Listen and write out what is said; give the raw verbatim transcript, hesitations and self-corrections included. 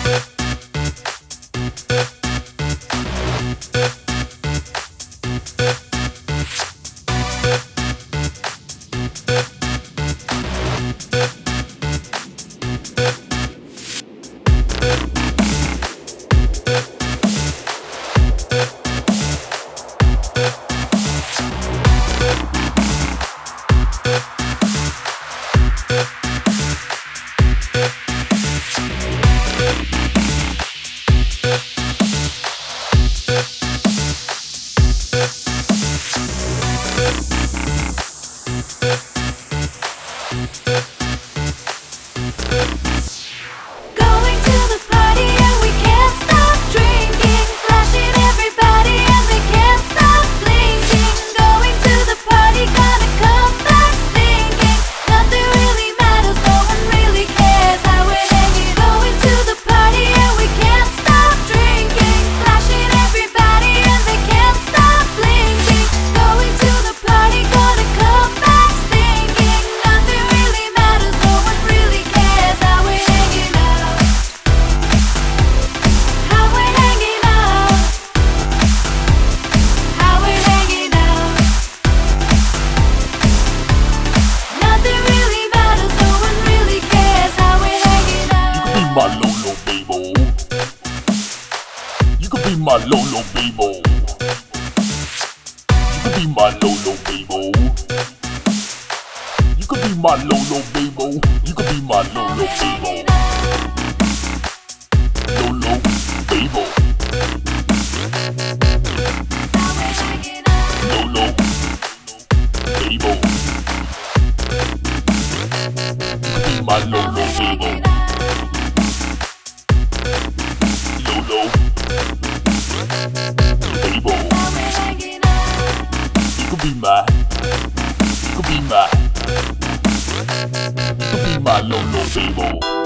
Going to the party and we can't stop drinking, flashing everybody and they can't stop blinking. Going to the party, gonna come back stinking. Nothing really matters, no one really cares how we're hanging. Going to the party and we can't stop drinking, flashing everybody and they can't stop blinking. Going to the party, gonna come back stinking. Nothing really matters, no one really cares how we're hanging out. How we're hanging out. How we're hanging out. Nothing really matters, no one really cares how we're hanging out. You could be my Lolo baby. You could be my Lolo baby. You could be my Lolo baby. You could be my Lolo baby. You could be my Lolo baby. Lolo baby. Lolo baby. You could be my Lolo baby. Lolo baby. You could be my, you could be my, you could be my Lolo baby.